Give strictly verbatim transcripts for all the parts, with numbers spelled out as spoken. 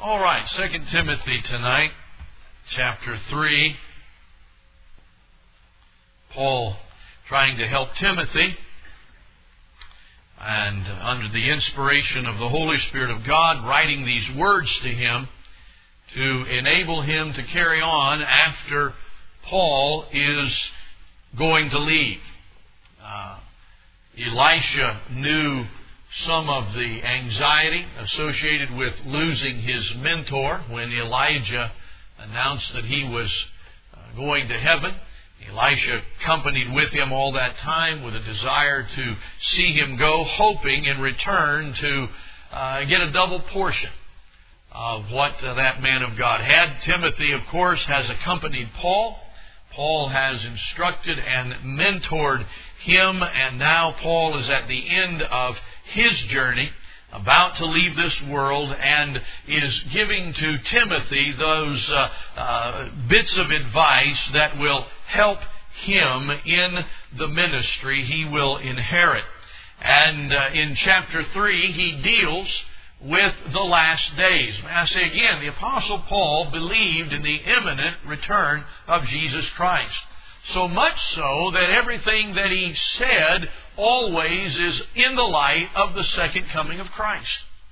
All right, Second Timothy tonight, chapter three. Paul trying to help Timothy, and under the inspiration of the Holy Spirit of God, writing these words to him to enable him to carry on after Paul is going to leave. Uh, Elisha knew some of the anxiety associated with losing his mentor when Elijah announced that he was uh, going to heaven. Elisha accompanied with him all that time with a desire to see him go, hoping in return to uh, get a double portion of what uh, that man of God had. Timothy, of course, has accompanied Paul. Paul has instructed and mentored him, and now Paul is at the end of his journey, about to leave this world, and is giving to Timothy those uh, uh, bits of advice that will help him in the ministry he will inherit. And uh, in chapter three, he deals with the last days. May I say again, the Apostle Paul believed in the imminent return of Jesus Christ. So much so that everything that he said always is in the light of the second coming of Christ.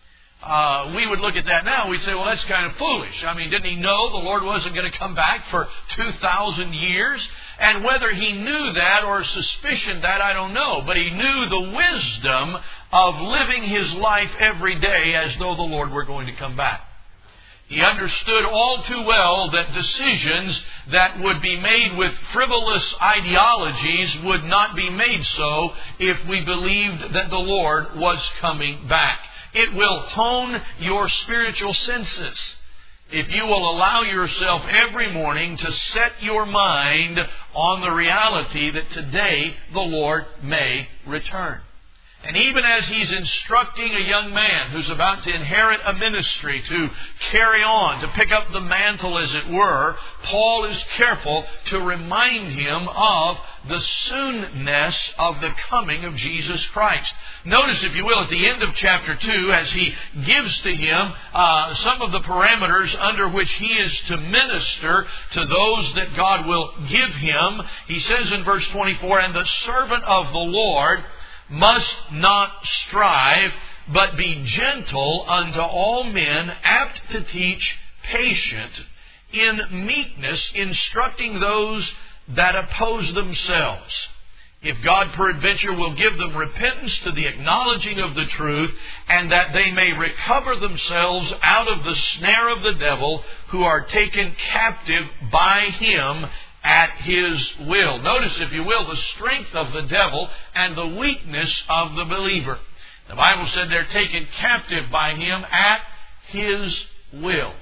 Uh, we would look at that now, we'd say, well, that's kind of foolish. I mean, didn't he know the Lord wasn't going to come back for two thousand years? And whether he knew that or suspicioned that, I don't know. But he knew the wisdom of living his life every day as though the Lord were going to come back. He understood all too well that decisions that would be made with frivolous ideologies would not be made so if we believed that the Lord was coming back. It will hone your spiritual senses if you will allow yourself every morning to set your mind on the reality that today the Lord may return. And even as he's instructing a young man who's about to inherit a ministry to carry on, to pick up the mantle as it were, Paul is careful to remind him of the soonness of the coming of Jesus Christ. Notice, if you will, at the end of chapter two, as he gives to him uh, some of the parameters under which he is to minister to those that God will give him, he says in verse twenty-four, "And the servant of the Lord must not strive, but be gentle unto all men, apt to teach, patient, in meekness, instructing those that oppose themselves. If God peradventure will give them repentance to the acknowledging of the truth, and that they may recover themselves out of the snare of the devil, who are taken captive by him at his will." Notice, if you will, the strength of the devil and the weakness of the believer. The Bible said they're taken captive by him at his will.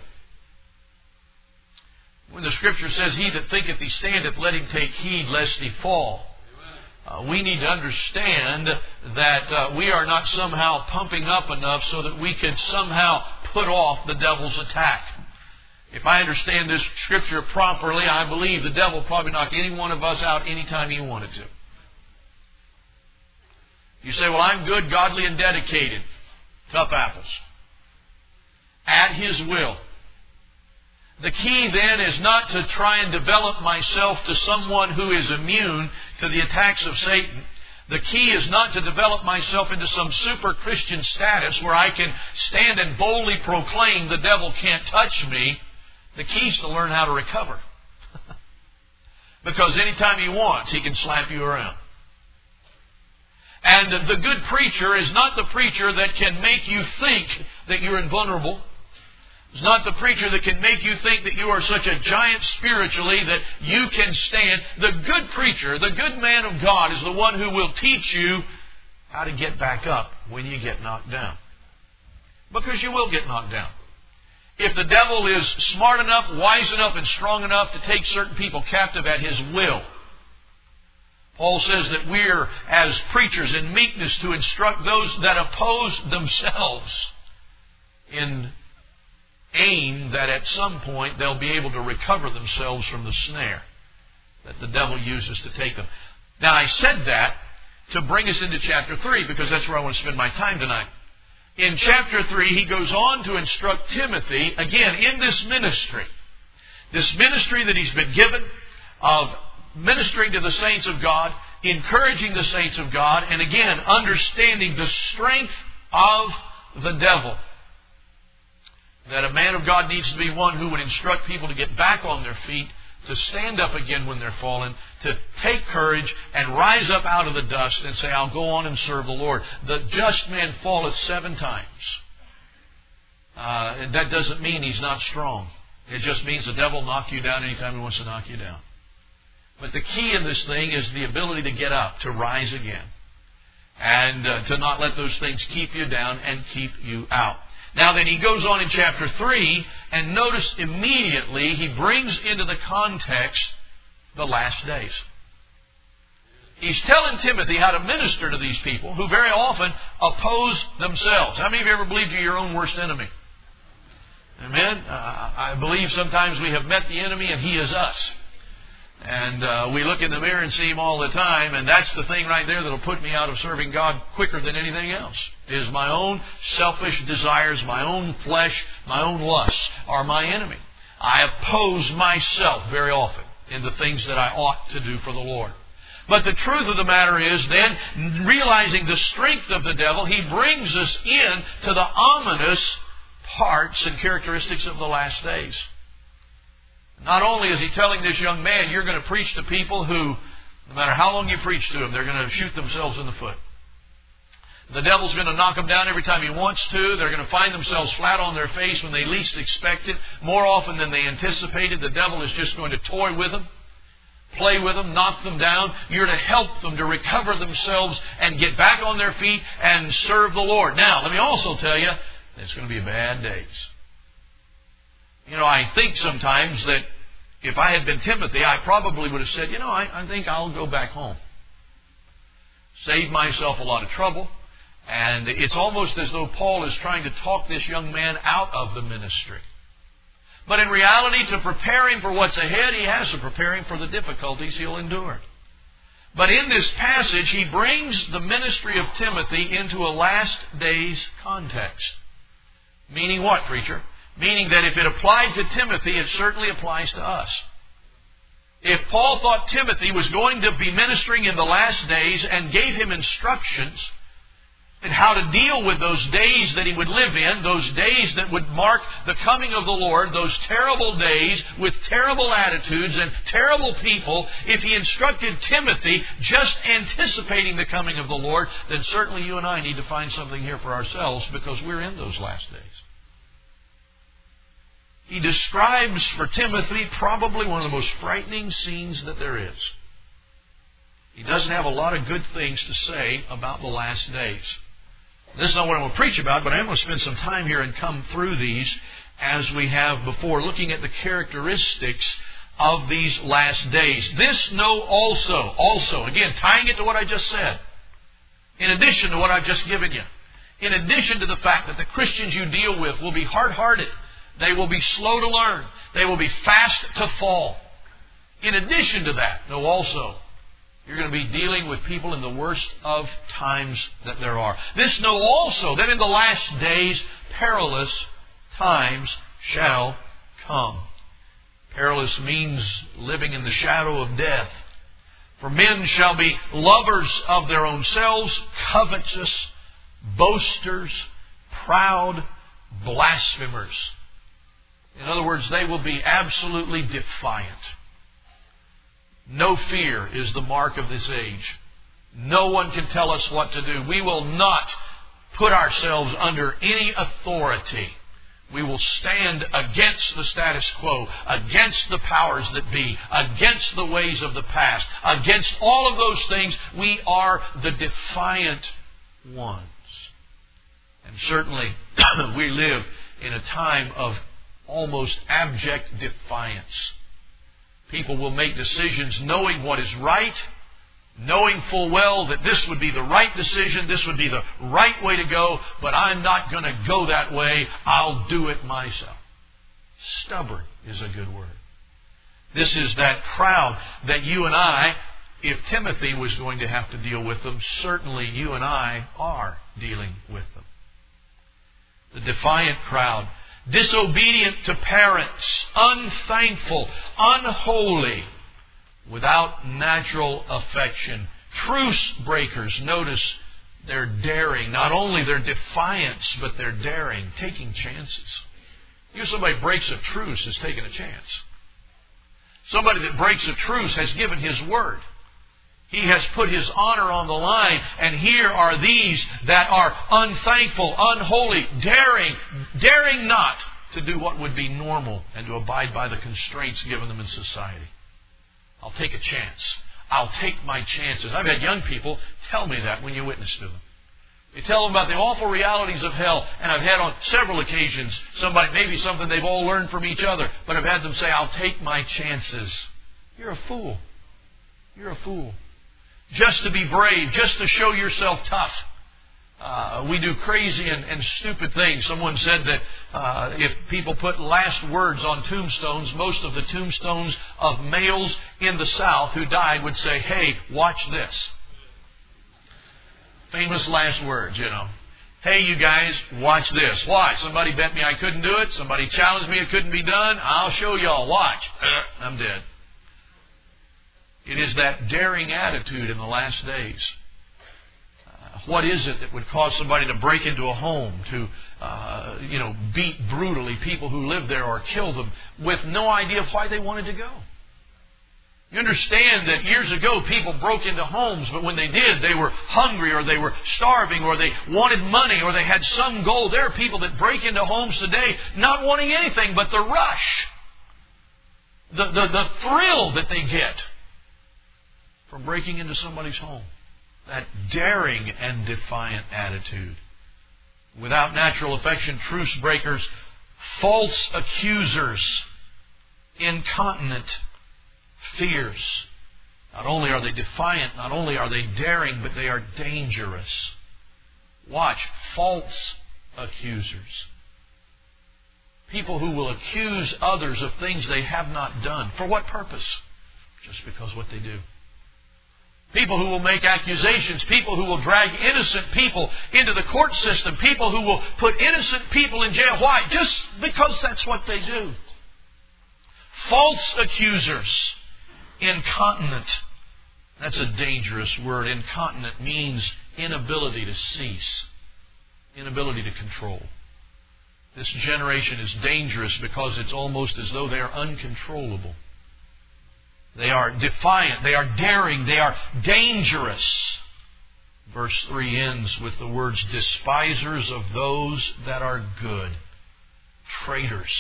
When the Scripture says, "He that thinketh he standeth, let him take heed lest he fall." Uh, we need to understand that uh, we are not somehow pumping up enough so that we could somehow put off the devil's attack. If I understand this Scripture properly, I believe the devil will probably knock any one of us out anytime he wanted to. You say, "Well, I'm good, godly, and dedicated." Tough apples. At his will. The key then is not to try and develop myself to someone who is immune to the attacks of Satan. The key is not to develop myself into some super Christian status where I can stand and boldly proclaim the devil can't touch me. The key is to learn how to recover. Because anytime he wants, he can slap you around. And the good preacher is not the preacher that can make you think that you're invulnerable. It's not the preacher that can make you think that you are such a giant spiritually that you can stand. The good preacher, the good man of God, is the one who will teach you how to get back up when you get knocked down. Because you will get knocked down. If the devil is smart enough, wise enough, and strong enough to take certain people captive at his will, Paul says that we're, as preachers, in meekness to instruct those that oppose themselves, in aim that at some point they'll be able to recover themselves from the snare that the devil uses to take them. Now, I said that to bring us into chapter three, because that's where I want to spend my time tonight. In chapter three, he goes on to instruct Timothy, again, in this ministry. This ministry that he's been given of ministering to the saints of God, encouraging the saints of God, and again, understanding the strength of the devil. That a man of God needs to be one who would instruct people to get back on their feet, to stand up again when they're fallen, to take courage and rise up out of the dust and say, I'll go on and serve the Lord. The just man falleth seven times. Uh, and that doesn't mean he's not strong. It just means the devil will knock you down anytime he wants to knock you down. But the key in this thing is the ability to get up, to rise again. And uh, to not let those things keep you down and keep you out. Now then, he goes on in chapter three, and notice immediately he brings into the context the last days. He's telling Timothy how to minister to these people who very often oppose themselves. How many of you ever believed you're your own worst enemy? Amen? Uh, I believe sometimes we have met the enemy and he is us. And uh, we look in the mirror and see him all the time, and that's the thing right there that will put me out of serving God quicker than anything else, is my own selfish desires, my own flesh, my own lusts are my enemy. I oppose myself very often in the things that I ought to do for the Lord. But the truth of the matter is then, realizing the strength of the devil, he brings us in to the ominous parts and characteristics of the last days. Not only is he telling this young man, you're going to preach to people who, no matter how long you preach to them, they're going to shoot themselves in the foot. The devil's going to knock them down every time he wants to. They're going to find themselves flat on their face when they least expect it. More often than they anticipated, the devil is just going to toy with them, play with them, knock them down. You're to help them to recover themselves and get back on their feet and serve the Lord. Now, let me also tell you, it's going to be bad days. You know, I think sometimes that if I had been Timothy, I probably would have said, you know, I, I think I'll go back home. Save myself a lot of trouble. And it's almost as though Paul is trying to talk this young man out of the ministry. But in reality, to prepare him for what's ahead, he has to prepare him for the difficulties he'll endure. But in this passage, he brings the ministry of Timothy into a last days context. Meaning what, preacher? Meaning that if it applied to Timothy, it certainly applies to us. If Paul thought Timothy was going to be ministering in the last days and gave him instructions in how to deal with those days that he would live in, those days that would mark the coming of the Lord, those terrible days with terrible attitudes and terrible people, if he instructed Timothy just anticipating the coming of the Lord, then certainly you and I need to find something here for ourselves because we're in those last days. He describes for Timothy probably one of the most frightening scenes that there is. He doesn't have a lot of good things to say about the last days. This is not what I'm going to preach about, but I am going to spend some time here and come through these as we have before, looking at the characteristics of these last days. This know also, also, again, tying it to what I just said, in addition to what I've just given you, in addition to the fact that the Christians you deal with will be hard-hearted, they will be slow to learn. They will be fast to fall. In addition to that, know also, you're going to be dealing with people in the worst of times that there are. This know also that in the last days, perilous times shall come. Perilous means living in the shadow of death. For men shall be lovers of their own selves, covetous, boasters, proud, blasphemers. In other words, they will be absolutely defiant. No fear is the mark of this age. No one can tell us what to do. We will not put ourselves under any authority. We will stand against the status quo, against the powers that be, against the ways of the past, against all of those things. We are the defiant ones. And certainly we live in a time of almost abject defiance. People will make decisions knowing what is right, knowing full well that this would be the right decision, this would be the right way to go, but I'm not going to go that way. I'll do it myself. Stubborn is a good word. This is that crowd that you and I, if Timothy was going to have to deal with them, certainly you and I are dealing with them. The defiant crowd. Disobedient to parents. Unthankful. Unholy. Without natural affection. Truce breakers. Notice they're daring. Not only their defiance, but they're daring. Taking chances. You know, somebody breaks a truce has taken a chance. Somebody that breaks a truce has given his word. He has put his honor on the line. And here are these that are unthankful, unholy, daring, daring not to do what would be normal and to abide by the constraints given them in society. I'll take a chance. I'll take my chances. I've had young people tell me that when you witness to them. You tell them about the awful realities of hell, and I've had on several occasions somebody, maybe something they've all learned from each other, but I've had them say, I'll take my chances. You're a fool. You're a fool. Just to be brave, just to show yourself tough. Uh, we do crazy and, and stupid things. Someone said that uh, if people put last words on tombstones, most of the tombstones of males in the South who died would say, hey, watch this. Famous last words, you know. Hey, you guys, watch this. Why? Somebody bet me I couldn't do it. Somebody challenged me it couldn't be done. I'll show y'all. Watch. I'm dead. It is that daring attitude in the last days. Uh, what is it that would cause somebody to break into a home, to uh, you know, beat brutally people who live there or kill them with no idea of why they wanted to go? You understand that years ago people broke into homes, but when they did, they were hungry or they were starving or they wanted money or they had some goal. There are people that break into homes today not wanting anything but the rush, the, the, the thrill that they get from breaking into somebody's home. That daring and defiant attitude. Without natural affection, truce breakers, false accusers, incontinent, fierce. Not only are they defiant, not only are they daring, but they are dangerous. Watch, false accusers. People who will accuse others of things they have not done. For what purpose? Just because what they do. People who will make accusations. People who will drag innocent people into the court system. People who will put innocent people in jail. Why? Just because that's what they do. False accusers. Incontinent. That's a dangerous word. Incontinent means inability to cease. Inability to control. This generation is dangerous because it's almost as though they are uncontrollable. They are defiant. They are daring. They are dangerous. Verse three ends with the words, despisers of those that are good. Traitors.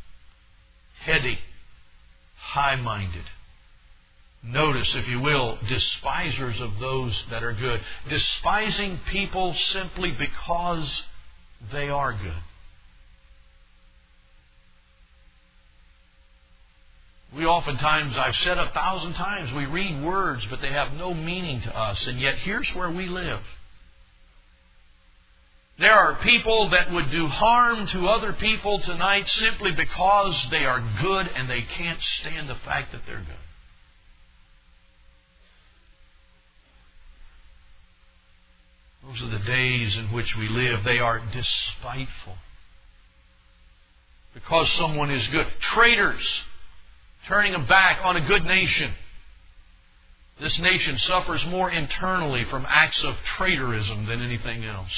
Heady. High-minded. Notice, if you will, despisers of those that are good. Despising people simply because they are good. We oftentimes, I've said a thousand times, we read words, but they have no meaning to us. And yet, here's where we live. There are people that would do harm to other people tonight simply because they are good and they can't stand the fact that they're good. Those are the days in which we live. They are despiteful. Because someone is good. Traitors. Turning a back on a good nation. This nation suffers more internally from acts of traitorism than anything else.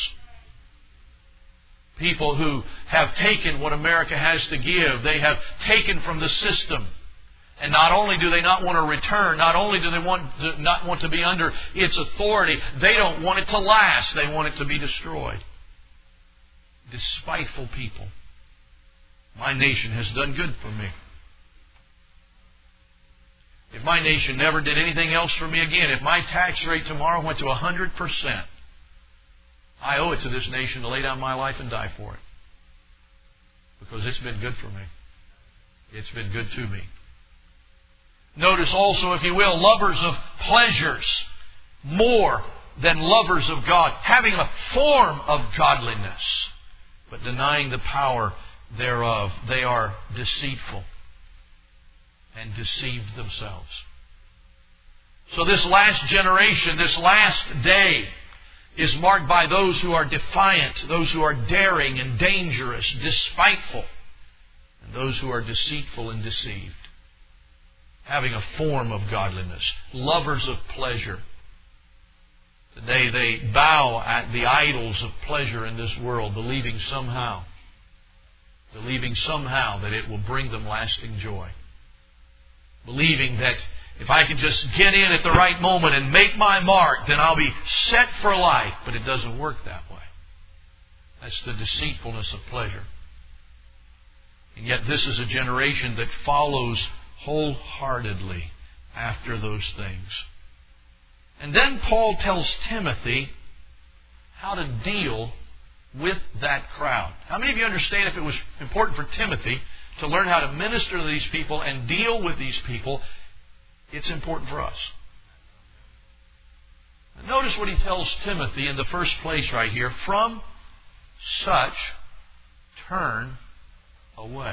People who have taken what America has to give. They have taken from the system. And not only do they not want to return, not only do they want to, not want to be under its authority, they don't want it to last. They want it to be destroyed. Despiteful people. My nation has done good for me. If my nation never did anything else for me again, if my tax rate tomorrow went to one hundred percent, I owe it to this nation to lay down my life and die for it. Because it's been good for me. It's been good to me. Notice also, if you will, lovers of pleasures more than lovers of God. Having a form of godliness, but denying the power thereof. They are deceitful and deceived themselves. So this last generation, this last day, is marked by those who are defiant, those who are daring and dangerous, despiteful, and those who are deceitful and deceived. Having a form of godliness, lovers of pleasure. Today they bow at the idols of pleasure in this world, believing somehow, believing somehow that it will bring them lasting joy. Believing that if I can just get in at the right moment and make my mark, then I'll be set for life. But it doesn't work that way. That's the deceitfulness of pleasure. And yet this is a generation that follows wholeheartedly after those things. And then Paul tells Timothy how to deal with that crowd. How many of you understand if it was important for Timothy to learn how to minister to these people and deal with these people, it's important for us? Notice what he tells Timothy in the first place right here. From such turn away.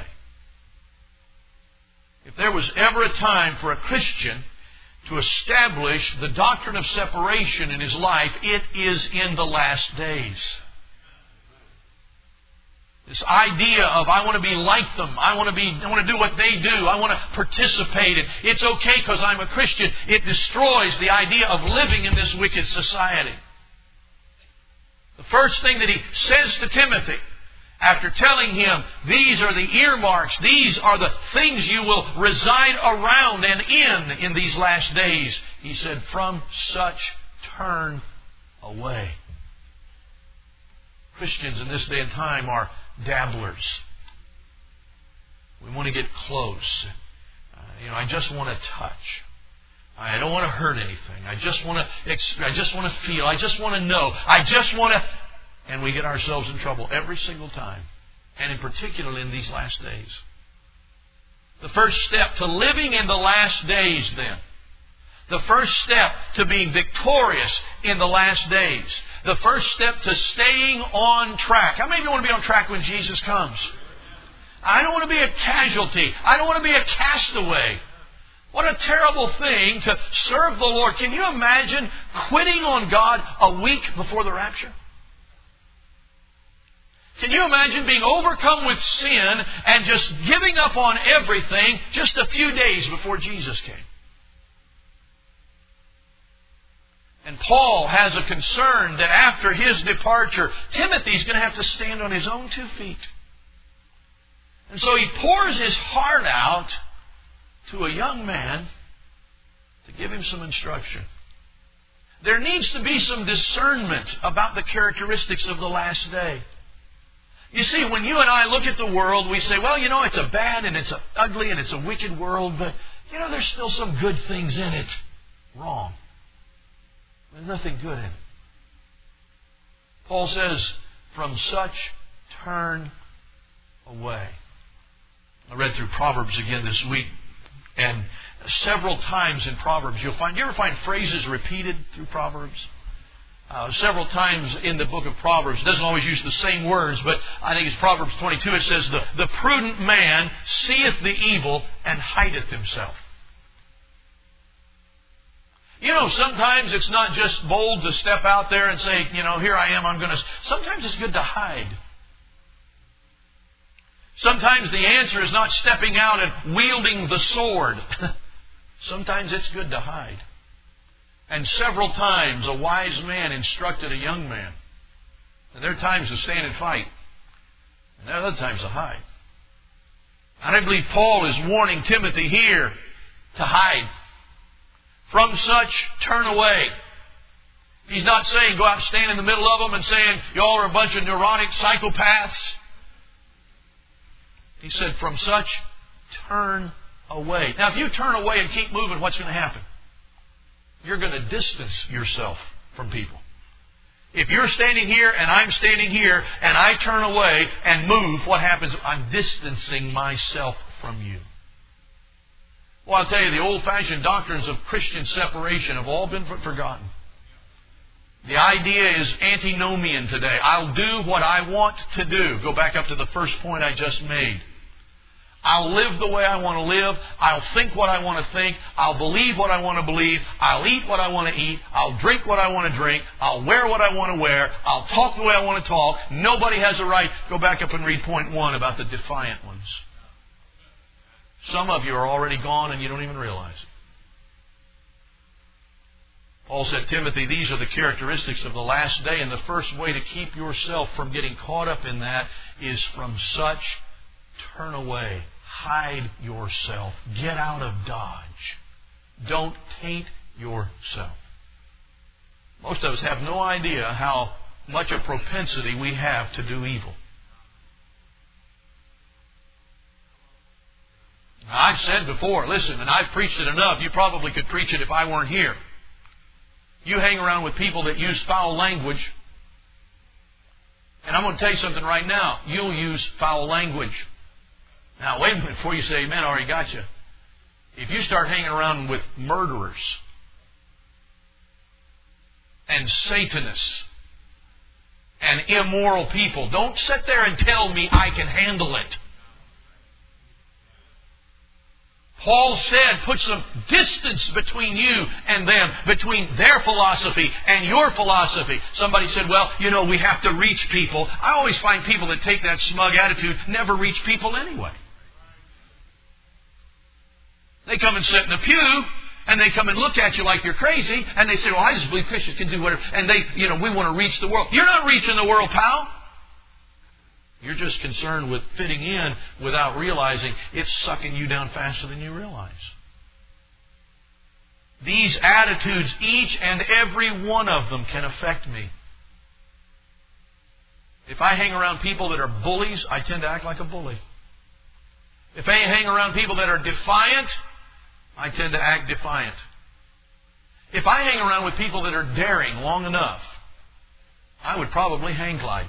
If there was ever a time for a Christian to establish the doctrine of separation in his life, it is in the last days. This idea of I want to be like them, I want to be, I want to do what they do, I want to participate in. It's okay because I'm a Christian. It destroys the idea of living in this wicked society. The first thing that he says to Timothy, after telling him, these are the earmarks, these are the things you will reside around and in in these last days, he said, from such turn away. Christians in this day and time are dabblers. We want to get close. Uh, you know, I just want to touch. I don't want to hurt anything. I just want to. I just want to feel. I just want to know. I just want to. And we get ourselves in trouble every single time, and in particular in these last days. The first step to living in the last days, then. The first step to being victorious in the last days. The first step to staying on track. How many of you want to be on track when Jesus comes? I don't want to be a casualty. I don't want to be a castaway. What a terrible thing to serve the Lord. Can you imagine quitting on God a week before the rapture? Can you imagine being overcome with sin and just giving up on everything just a few days before Jesus came? And Paul has a concern that after his departure, Timothy's going to have to stand on his own two feet. And so he pours his heart out to a young man to give him some instruction. There needs to be some discernment about the characteristics of the last day. You see, when you and I look at the world, we say, well, you know, it's a bad and it's a ugly and it's a wicked world, but, you know, there's still some good things in it. Wrong. There's nothing good in it. Paul says, from such turn away. I read through Proverbs again this week, and several times in Proverbs you'll find, you ever find phrases repeated through Proverbs? Uh, several times in the book of Proverbs. It doesn't always use the same words, but I think it's Proverbs twenty-two. It says, the, the prudent man seeth the evil and hideth himself. You know, sometimes it's not just bold to step out there and say, you know, here I am, I'm going to... Sometimes it's good to hide. Sometimes the answer is not stepping out and wielding the sword. Sometimes it's good to hide. And several times a wise man instructed a young man. And there are times to stand and fight. And there are other times to hide. And I believe Paul is warning Timothy here to hide. From such, turn away. He's not saying go out and stand in the middle of them and saying, y'all are a bunch of neurotic psychopaths. He said, from such, turn away. Now, if you turn away and keep moving, what's going to happen? You're going to distance yourself from people. If you're standing here and I'm standing here and I turn away and move, what happens? I'm distancing myself from you. Well, I'll tell you, the old-fashioned doctrines of Christian separation have all been forgotten. The idea is antinomian today. I'll do what I want to do. Go back up to the first point I just made. I'll live the way I want to live. I'll think what I want to think. I'll believe what I want to believe. I'll eat what I want to eat. I'll drink what I want to drink. I'll wear what I want to wear. I'll talk the way I want to talk. Nobody has a right. Go back up and read point one about the defiant ones. Some of you are already gone and you don't even realize it. Paul said, Timothy, these are the characteristics of the last day, and the first way to keep yourself from getting caught up in that is from such turn away. Hide yourself. Get out of Dodge. Don't taint yourself. Most of us have no idea how much a propensity we have to do evil. Now, I've said before, listen, and I've preached it enough, you probably could preach it if I weren't here. You hang around with people that use foul language, and I'm going to tell you something right now. You'll use foul language. Now, wait a minute before you say, amen, I already got you. If you start hanging around with murderers and Satanists and immoral people, don't sit there and tell me I can handle it. Paul said, put some distance between you and them, between their philosophy and your philosophy. Somebody said, well, you know, we have to reach people. I always find people that take that smug attitude never reach people anyway. They come and sit in the pew, and they come and look at you like you're crazy, and they say, well, I just believe Christians can do whatever. And they, you know, we want to reach the world. You're not reaching the world, pal. You're just concerned with fitting in without realizing it's sucking you down faster than you realize. These attitudes, each and every one of them, can affect me. If I hang around people that are bullies, I tend to act like a bully. If I hang around people that are defiant, I tend to act defiant. If I hang around with people that are daring long enough, I would probably hang glide.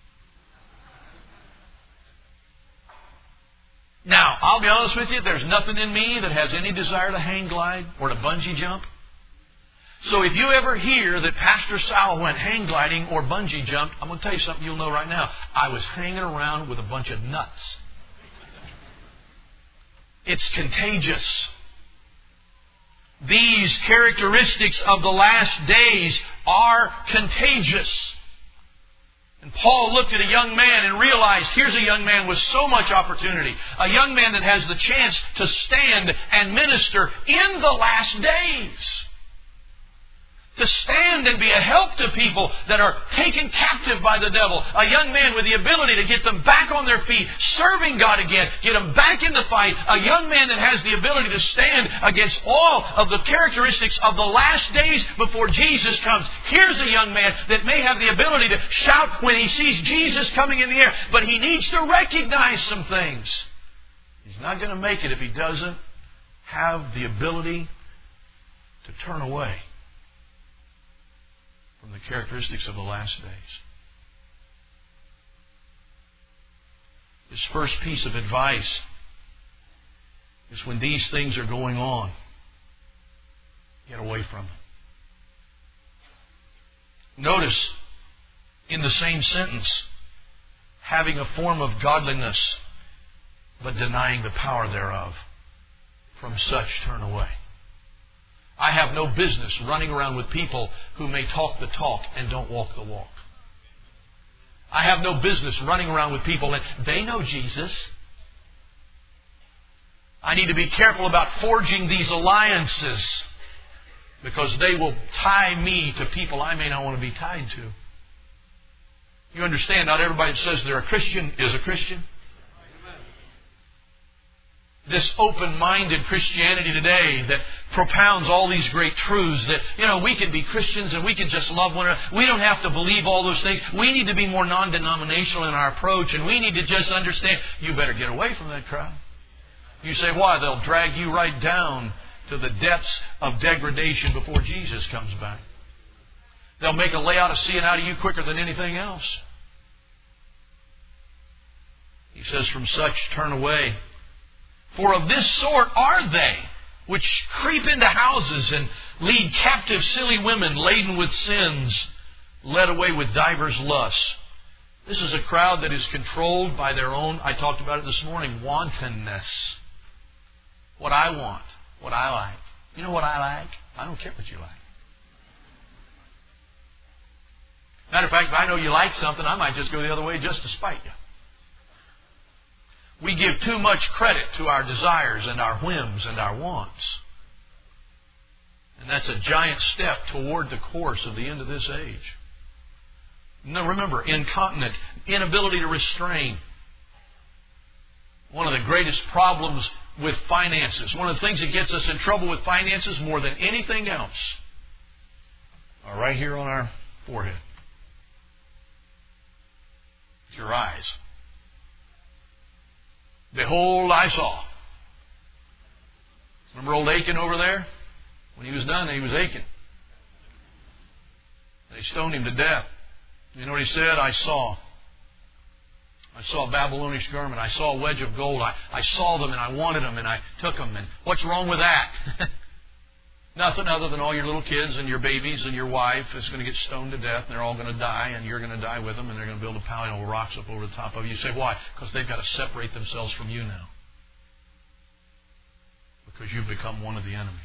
Now, I'll be honest with you, there's nothing in me that has any desire to hang glide or to bungee jump. So if you ever hear that Pastor Sal went hang gliding or bungee jumped, I'm going to tell you something you'll know right now. I was hanging around with a bunch of nuts. It's contagious. These characteristics of the last days are contagious. And Paul looked at a young man and realized, here's a young man with so much opportunity. A young man that has the chance to stand and minister in the last days. To stand and be a help to people that are taken captive by the devil. A young man with the ability to get them back on their feet, serving God again, get them back in the fight. A young man that has the ability to stand against all of the characteristics of the last days before Jesus comes. Here's a young man that may have the ability to shout when he sees Jesus coming in the air, but he needs to recognize some things. He's not going to make it if he doesn't have the ability to turn away from the characteristics of the last days. This first piece of advice is when these things are going on, get away from them. Notice in the same sentence, having a form of godliness, but denying the power thereof. From such turn away. I have no business running around with people who may talk the talk and don't walk the walk. I have no business running around with people and they know Jesus. I need to be careful about forging these alliances because they will tie me to people I may not want to be tied to. You understand, not everybody that says they're a Christian is a Christian. This open-minded Christianity today that propounds all these great truths that, you know, we can be Christians and we can just love one another. We don't have to believe all those things. We need to be more non-denominational in our approach and we need to just understand. You better get away from that crowd. You say, why? They'll drag you right down to the depths of degradation before Jesus comes back. They'll make a Laodicean out of you quicker than anything else. He says, from such turn away. For of this sort are they, which creep into houses and lead captive silly women laden with sins, led away with divers lusts, This is a crowd that is controlled by their own, I talked about it this morning, wantonness. What I want, what I like. You know what I like? I don't care what you like. Matter of fact, if I know you like something, I might just go the other way just to spite you. We give too much credit to our desires and our whims and our wants. And that's a giant step toward the course of the end of this age. Now remember, incontinent, inability to restrain. One of the greatest problems with finances, one of the things that gets us in trouble with finances more than anything else, are right here on our forehead. It's your eyes. Behold, I saw. Remember old Achan over there? When he was done, he was aching. They stoned him to death. You know what he said? I saw. I saw a Babylonish garment. I saw a wedge of gold. I, I saw them and I wanted them and I took them. And what's wrong with that? Nothing other than all your little kids and your babies and your wife is going to get stoned to death and they're all going to die and you're going to die with them and they're going to build a pile of rocks up over the top of you. You say, why? Because they've got to separate themselves from you now. Because you've become one of the enemy.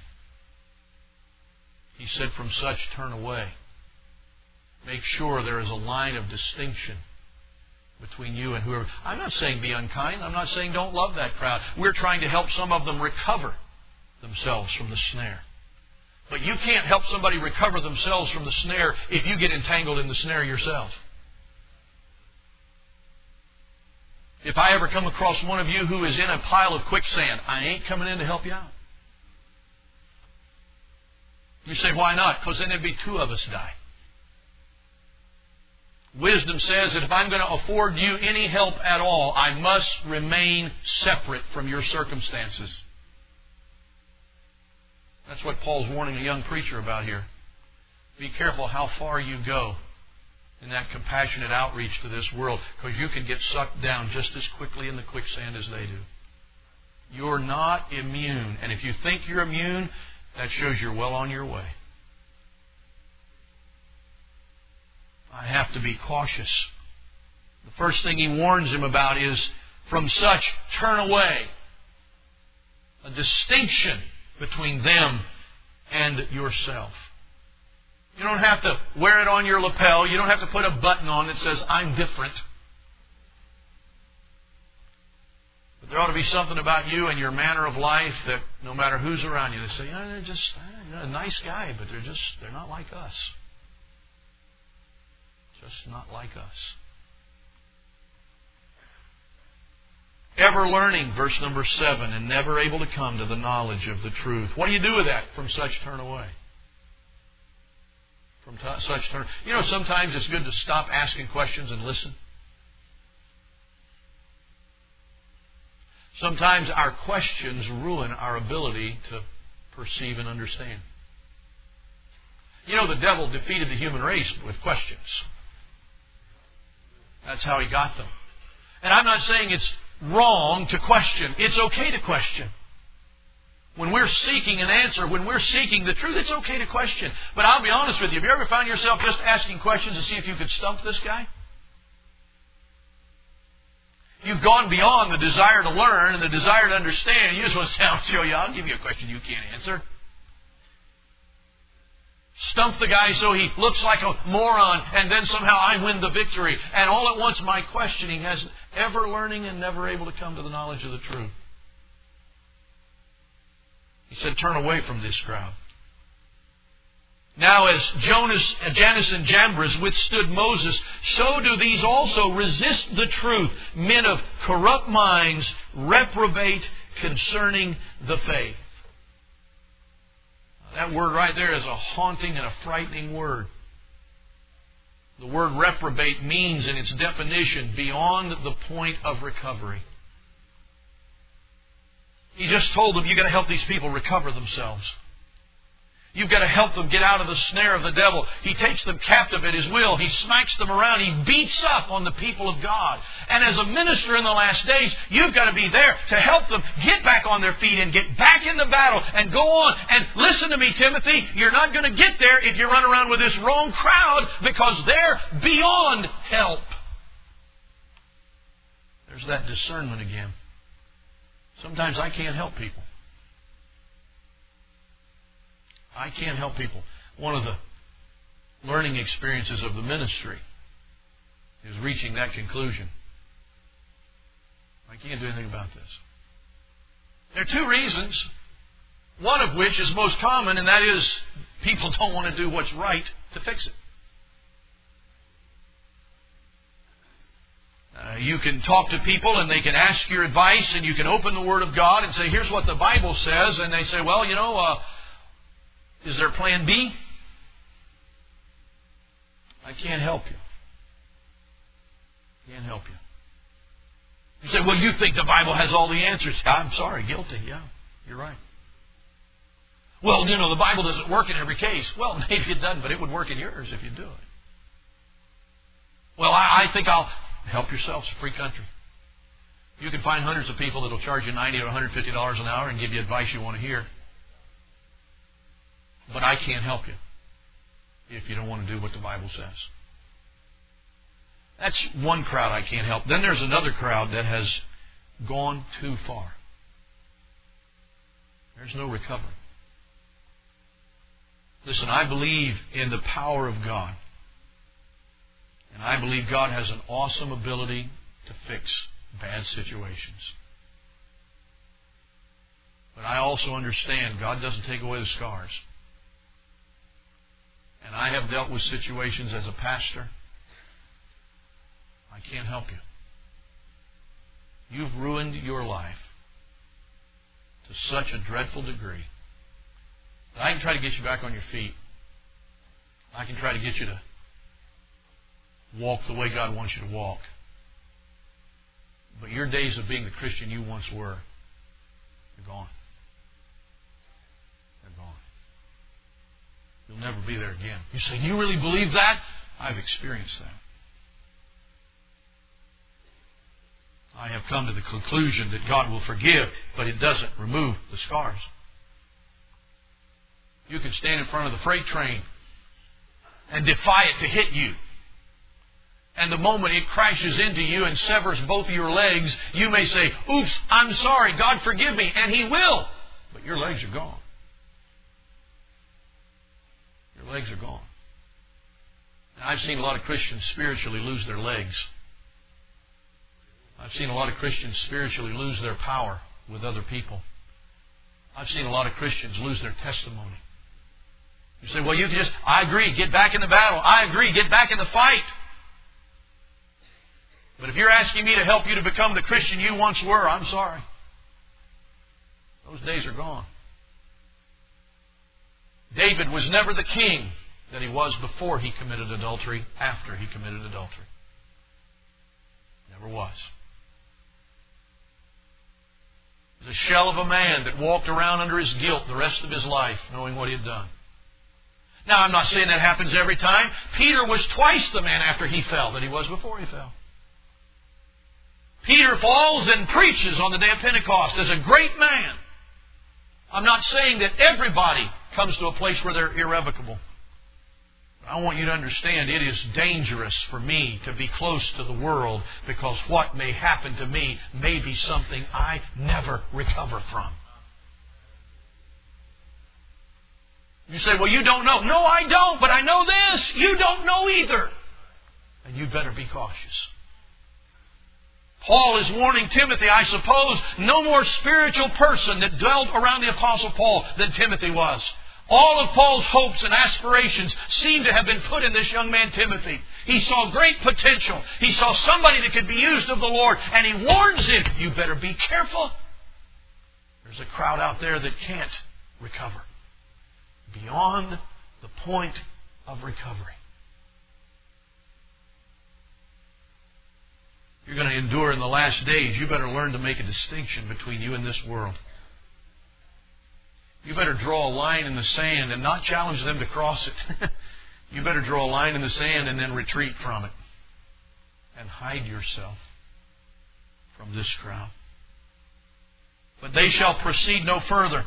He said, from such turn away. Make sure there is a line of distinction between you and whoever. I'm not saying be unkind. I'm not saying don't love that crowd. We're trying to help some of them recover themselves from the snare. But you can't help somebody recover themselves from the snare if you get entangled in the snare yourself. If I ever come across one of you who is in a pile of quicksand, I ain't coming in to help you out. You say, why not? Because then there'd be two of us die. Wisdom says that if I'm going to afford you any help at all, I must remain separate from your circumstances. That's what Paul's warning a young preacher about here. Be careful how far you go in that compassionate outreach to this world, because you can get sucked down just as quickly in the quicksand as they do. You're not immune. And if you think you're immune, that shows you're well on your way. I have to be cautious. The first thing he warns him about is, from such turn away. A distinction between them and yourself. You don't have to wear it on your lapel. You don't have to put a button on that says, I'm different. But there ought to be something about you and your manner of life that no matter who's around you, they say, oh, they're just they're a nice guy, but they're just, they're not like us. Just not like us. Ever learning, verse number seven, and never able to come to the knowledge of the truth. What do you do with that? From such turn away. From t- such turn. You know, sometimes it's good to stop asking questions and listen. Sometimes our questions ruin our ability to perceive and understand. You know, the devil defeated the human race with questions. That's how he got them. And I'm not saying it's wrong to question. It's okay to question. When we're seeking an answer, when we're seeking the truth, it's okay to question. But I'll be honest with you. Have you ever found yourself just asking questions to see if you could stump this guy? You've gone beyond the desire to learn and the desire to understand. You just want to say, I'll show you, I'll give you a question you can't answer. Stump the guy so he looks like a moron, and then somehow I win the victory. And all at once my questioning has ever learning and never able to come to the knowledge of the truth. He said, turn away from this crowd. Now as Jonas, Jannes and Jambres withstood Moses, so do these also resist the truth. Men of corrupt minds reprobate concerning the faith. That word right there is a haunting and a frightening word. The word reprobate means in its definition beyond the point of recovery. He just told them, you've got to help these people recover themselves. You've got to help them get out of the snare of the devil. He takes them captive at His will. He smacks them around. He beats up on the people of God. And as a minister in the last days, you've got to be there to help them get back on their feet and get back in the battle and go on. And listen to me, Timothy, you're not going to get there if you run around with this wrong crowd, because they're beyond help. There's that discernment again. Sometimes I can't help people. I can't help people. One of the learning experiences of the ministry is reaching that conclusion. I can't do anything about this. There are two reasons, one of which is most common, and that is people don't want to do what's right to fix it. Uh, you can talk to people and they can ask your advice, and you can open the Word of God and say, here's what the Bible says, and they say, well, you know, uh, is there plan B? I can't help you. Can't help you. You say, well, you think the Bible has all the answers. I'm sorry, guilty. Yeah, you're right. Well, you know, the Bible doesn't work in every case. Well, maybe it doesn't, but it would work in yours if you do it. Well, I, I think I'll... Help yourself. It's a free country. You can find hundreds of people that will charge you ninety dollars or one hundred fifty dollars an hour and give you advice you want to hear. But I can't help you if you don't want to do what the Bible says. That's one crowd I can't help. Then there's another crowd that has gone too far. There's no recovery. Listen, I believe in the power of God. And I believe God has an awesome ability to fix bad situations. But I also understand God doesn't take away the scars. And I have dealt with situations as a pastor. I can't help you. You've ruined your life to such a dreadful degree that I can try to get you back on your feet. I can try to get you to walk the way God wants you to walk. But your days of being the Christian you once were, they're gone. They're gone. You'll never be there again. You say, you really believe that? I've experienced that. I have come to the conclusion that God will forgive, but it doesn't remove the scars. You can stand in front of the freight train and defy it to hit you. And the moment it crashes into you and severs both of your legs, you may say, oops, I'm sorry, God forgive me. And He will. But your legs are gone. Your legs are gone. Now, I've seen a lot of Christians spiritually lose their legs. I've seen a lot of Christians spiritually lose their power with other people. I've seen a lot of Christians lose their testimony. You say, well, you can just, I agree, get back in the battle. I agree, get back in the fight. But if you're asking me to help you to become the Christian you once were, I'm sorry. Those days are gone. David was never the king that he was before he committed adultery, after he committed adultery. Never was. He was a shell of a man that walked around under his guilt the rest of his life, knowing what he had done. Now, I'm not saying that happens every time. Peter was twice the man after he fell that he was before he fell. Peter falls and preaches on the day of Pentecost as a great man. I'm not saying that everybody comes to a place where they're irrevocable. I want you to understand it is dangerous for me to be close to the world, because what may happen to me may be something I never recover from. You say, well, you don't know. No, I don't, but I know this. You don't know either. And you better be cautious. Paul is warning Timothy, I suppose, no more spiritual person that dwelled around the Apostle Paul than Timothy was. All of Paul's hopes and aspirations seem to have been put in this young man Timothy. He saw great potential. He saw somebody that could be used of the Lord, and he warns him, you better be careful. There's a crowd out there that can't recover beyond the point of recovery. You're going to endure in the last days. You better learn to make a distinction between you and this world. You better draw a line in the sand and not challenge them to cross it. You better draw a line in the sand and then retreat from it. And hide yourself from this crowd. But they shall proceed no further.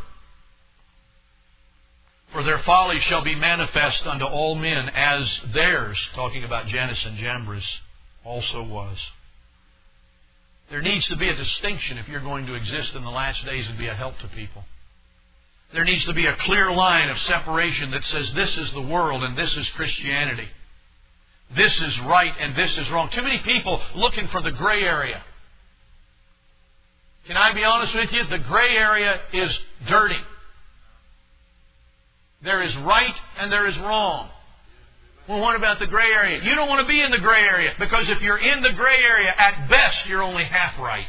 For their folly shall be manifest unto all men, as theirs, talking about Jannes and Jambres, also was. There needs to be a distinction if you're going to exist in the last days and be a help to people. There needs to be a clear line of separation that says this is the world and this is Christianity. This is right and this is wrong. Too many people looking for the gray area. Can I be honest with you? The gray area is dirty. There is right and there is wrong. Well, what about the gray area? You don't want to be in the gray area, because if you're in the gray area, at best, you're only half right.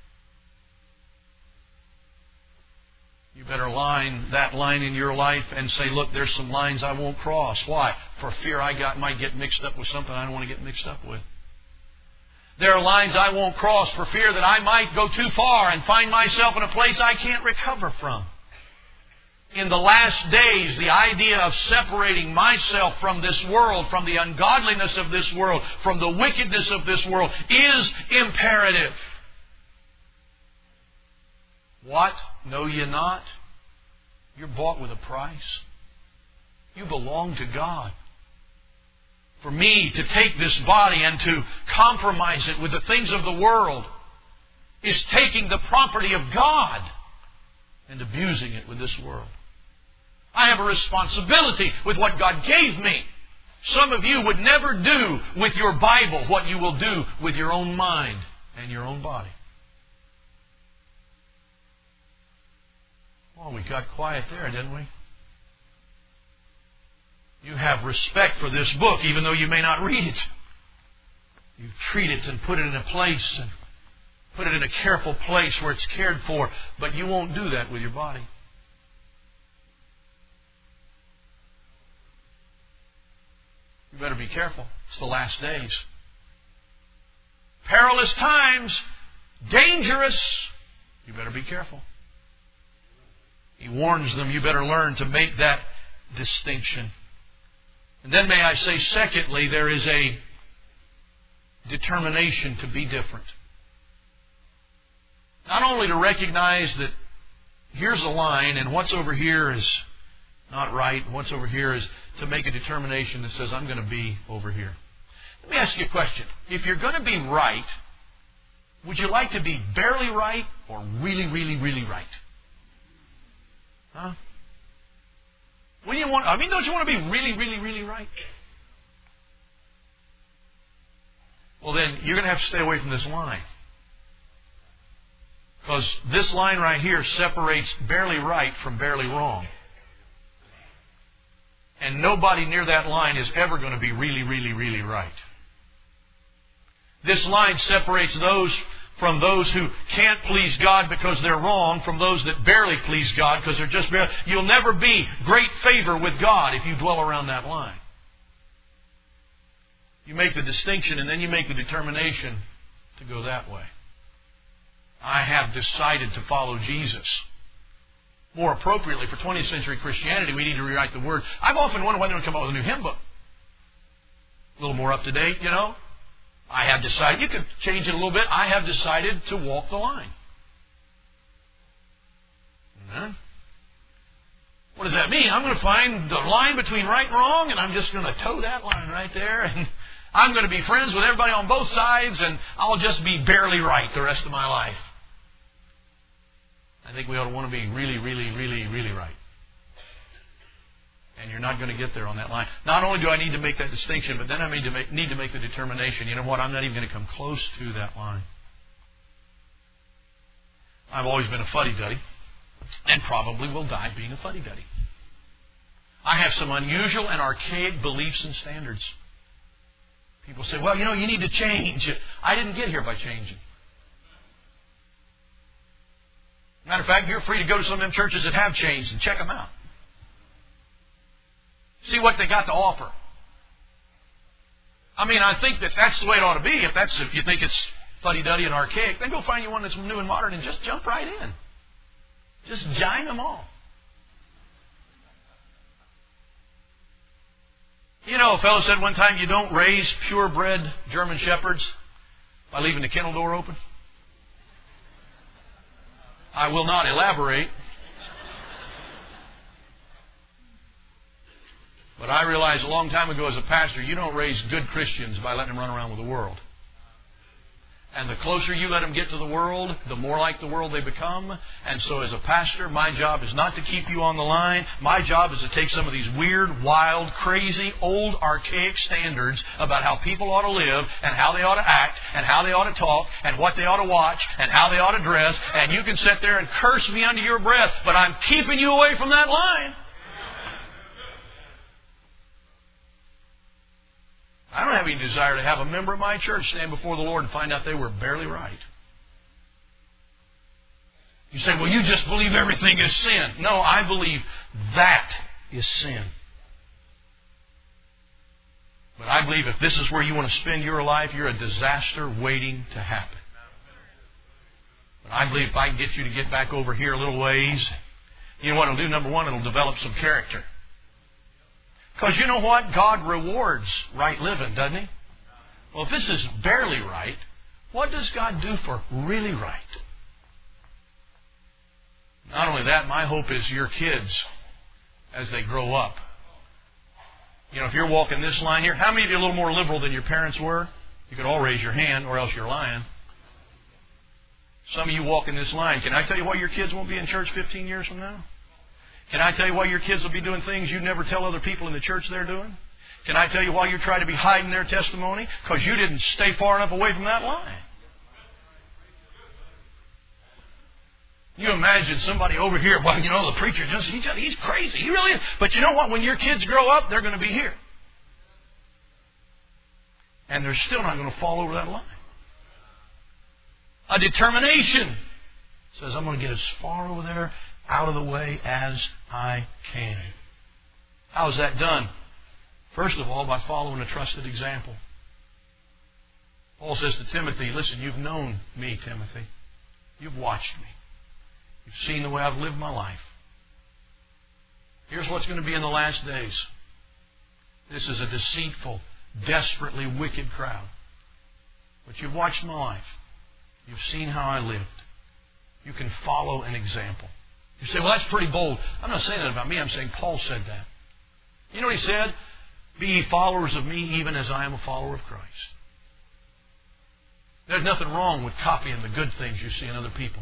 You better line that line in your life and say, look, there's some lines I won't cross. Why? For fear I got might get mixed up with something I don't want to get mixed up with. There are lines I won't cross for fear that I might go too far and find myself in a place I can't recover from. In the last days, the idea of separating myself from this world, from the ungodliness of this world, from the wickedness of this world, is imperative. What? Know ye not? You're bought with a price. You belong to God. For me to take this body and to compromise it with the things of the world is taking the property of God and abusing it with this world. I have a responsibility with what God gave me. Some of you would never do with your Bible what you will do with your own mind and your own body. Well, we got quiet there, didn't we? You have respect for this book, even though you may not read it. You treat it and put it in a place and put it in a careful place where it's cared for, but you won't do that with your body. You better be careful. It's the last days. Perilous times. Dangerous. You better be careful. He warns them, you better learn to make that distinction. And then may I say, secondly, there is a determination to be different. Not only to recognize that here's a line and what's over here is not right, and what's over here is to make a determination that says, I'm going to be over here. Let me ask you a question. If you're going to be right, would you like to be barely right or really, really, really right? Huh? When you want, I mean, don't you want to be really, really, really right? Well, then you're going to have to stay away from this line. Because this line right here separates barely right from barely wrong. And nobody near that line is ever going to be really, really, really right. This line separates those from those who can't please God because they're wrong, from those that barely please God because they're just barely. You'll never be great favor with God if you dwell around that line. You make the distinction and then you make the determination to go that way. I have decided to follow Jesus. More appropriately, for twentieth century Christianity, we need to rewrite the Word. I've often wondered why they don't come up with a new hymn book. A little more up to date, you know. I have decided, you could change it a little bit, I have decided to walk the line. Mm-hmm. What does that mean? I'm going to find the line between right and wrong, and I'm just going to toe that line right there, and I'm going to be friends with everybody on both sides, and I'll just be barely right the rest of my life. I think we ought to want to be really, really, really, really right. And you're not going to get there on that line. Not only do I need to make that distinction, but then I need to make, need to make the determination, you know what, I'm not even going to come close to that line. I've always been a fuddy-duddy, and probably will die being a fuddy-duddy. I have some unusual and archaic beliefs and standards. People say, well, you know, you need to change. I didn't get here by changing. Matter of fact, you're free to go to some of them churches that have changed and check them out. See what they got to offer. I mean, I think that that's the way it ought to be. If that's if you think it's fuddy-duddy and archaic, then go find you one that's new and modern and just jump right in. Just join them all. You know, a fellow said one time, you don't raise purebred German shepherds by leaving the kennel door open. I will not elaborate. But I realized a long time ago as a pastor, you don't raise good Christians by letting them run around with the world. And the closer you let them get to the world, the more like the world they become. And so as a pastor, my job is not to keep you on the line. My job is to take some of these weird, wild, crazy, old, archaic standards about how people ought to live and how they ought to act and how they ought to talk and what they ought to watch and how they ought to dress. And you can sit there and curse me under your breath, but I'm keeping you away from that line. I don't have any desire to have a member of my church stand before the Lord and find out they were barely right. You say, well, you just believe everything is sin. No, I believe that is sin. But I believe if this is where you want to spend your life, you're a disaster waiting to happen. But I believe if I can get you to get back over here a little ways, you know what it'll do? Number one, it'll develop some character. Because you know what? God rewards right living, doesn't He? Well, if this is barely right, what does God do for really right? Not only that, my hope is your kids, as they grow up. You know, if you're walking this line here, how many of you are a little more liberal than your parents were? You could all raise your hand, or else you're lying. Some of you walk in this line. Can I tell you why your kids won't be in church fifteen years from now? Can I tell you why your kids will be doing things you never tell other people in the church they're doing? Can I tell you why you try to be hiding their testimony? Because you didn't stay far enough away from that line. You imagine somebody over here, well, you know, the preacher, just, he just, he's crazy. He really is. But you know what? When your kids grow up, they're going to be here. And they're still not going to fall over that line. A determination says, I'm going to get as far over there out of the way as I can. How is that done? First of all, by following a trusted example. Paul says to Timothy, listen, you've known me, Timothy. You've watched me. You've seen the way I've lived my life. Here's what's going to be in the last days. This is a deceitful, desperately wicked crowd. But you've watched my life. You've seen how I lived. You can follow an example. You say, well, that's pretty bold. I'm not saying that about me. I'm saying Paul said that. You know what he said? Be ye followers of me even as I am a follower of Christ. There's nothing wrong with copying the good things you see in other people.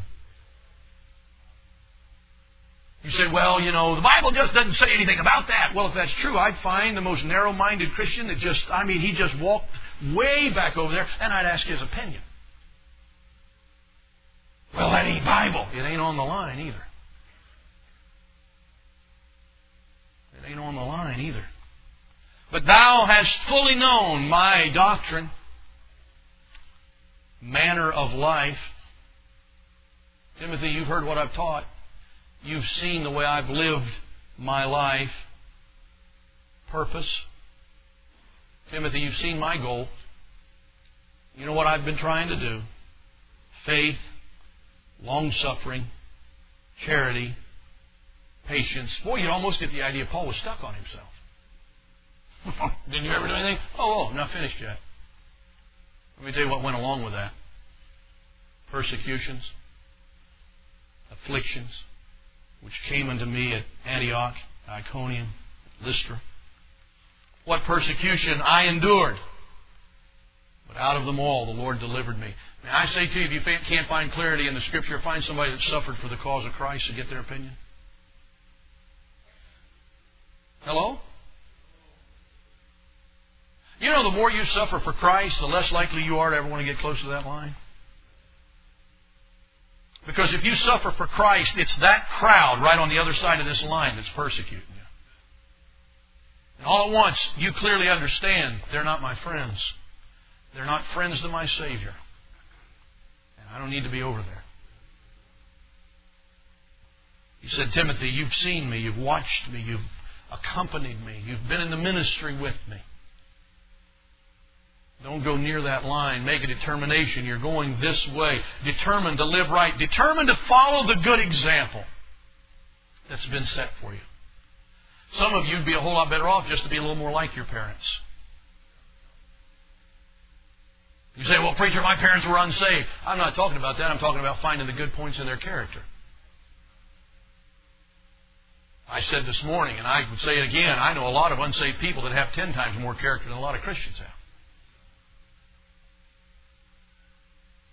You say, well, you know, the Bible just doesn't say anything about that. Well, if that's true, I'd find the most narrow-minded Christian that just, I mean, he just walked way back over there, and I'd ask his opinion. Well, that ain't Bible. It ain't on the line either. It ain't on the line either. But thou hast fully known my doctrine, manner of life. Timothy, you've heard what I've taught. You've seen the way I've lived my life. Purpose. Timothy, you've seen my goal. You know what I've been trying to do? Faith, long-suffering, charity, patience. Boy, you'd almost get the idea Paul was stuck on himself. Didn't you ever do anything? Oh, oh, not finished yet. Let me tell you what went along with that. Persecutions, afflictions, which came unto me at Antioch, Iconium, Lystra. What persecution I endured. But out of them all, the Lord delivered me. May I say to you, if you can't find clarity in the Scripture, find somebody that suffered for the cause of Christ and get their opinion. Hello? You know, the more you suffer for Christ, the less likely you are to ever want to get close to that line. Because if you suffer for Christ, it's that crowd right on the other side of this line that's persecuting you. And all at once, you clearly understand they're not my friends. They're not friends to my Savior. And I don't need to be over there. He said, Timothy, you've seen me, you've watched me, you've accompanied me, you've been in the ministry with me. Don't go near that line. Make a determination. You're going this way. Determined to live right. Determined to follow the good example that's been set for you. Some of you would be a whole lot better off just to be a little more like your parents. You say, well, preacher, my parents were unsaved. I'm not talking about that. I'm talking about finding the good points in their character. I said this morning, and I would say it again, I know a lot of unsaved people that have ten times more character than a lot of Christians have.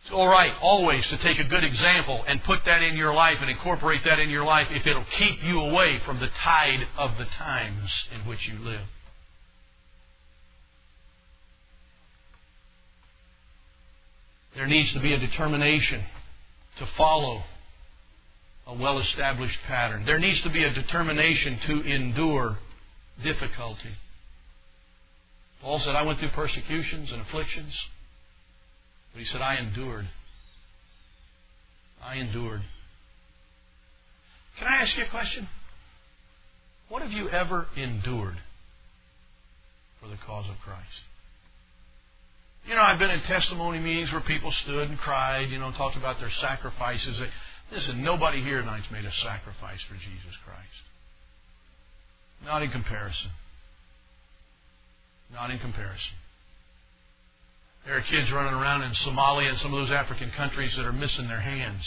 It's all right always to take a good example and put that in your life and incorporate that in your life if it'll keep you away from the tide of the times in which you live. There needs to be a determination to follow a well-established pattern. There needs to be a determination to endure difficulty. Paul said, I went through persecutions and afflictions, but he said, I endured. I endured. Can I ask you a question? What have you ever endured for the cause of Christ? You know, I've been in testimony meetings where people stood and cried, you know, talked about their sacrifices. Listen, nobody here tonight's made a sacrifice for Jesus Christ. Not in comparison. Not in comparison. There are kids running around in Somalia and some of those African countries that are missing their hands.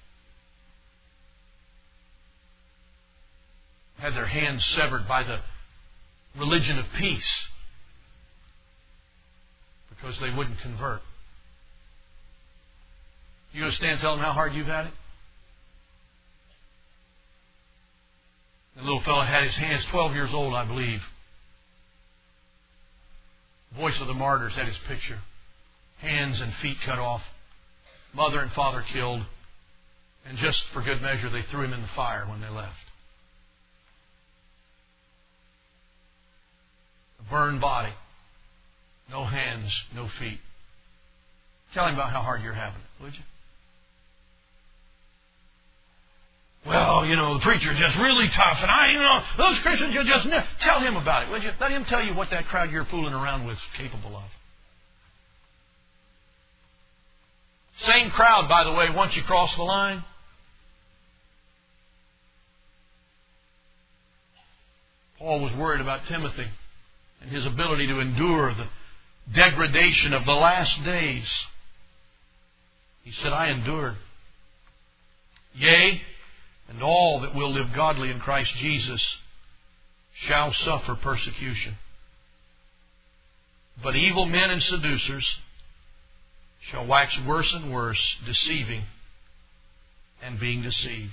Had their hands severed by the religion of peace because they wouldn't convert. You going to stand and tell them how hard you've had it? The little fellow had his hands, twelve years old, I believe. Voice of the Martyrs had his picture. Hands and feet cut off. Mother and father killed. And just for good measure, they threw him in the fire when they left. A burned body. No hands, no feet. Tell him about how hard you're having it, would you? Well, you know, the preacher's just really tough, and I, you know, those Christians, you just ne-. Tell him about it, would you? Let him tell you what that crowd you're fooling around with is capable of. Same crowd, by the way, once you cross the line. Paul was worried about Timothy and his ability to endure the degradation of the last days. He said, I endured. Yea, and all that will live godly in Christ Jesus shall suffer persecution. But evil men and seducers shall wax worse and worse, deceiving and being deceived.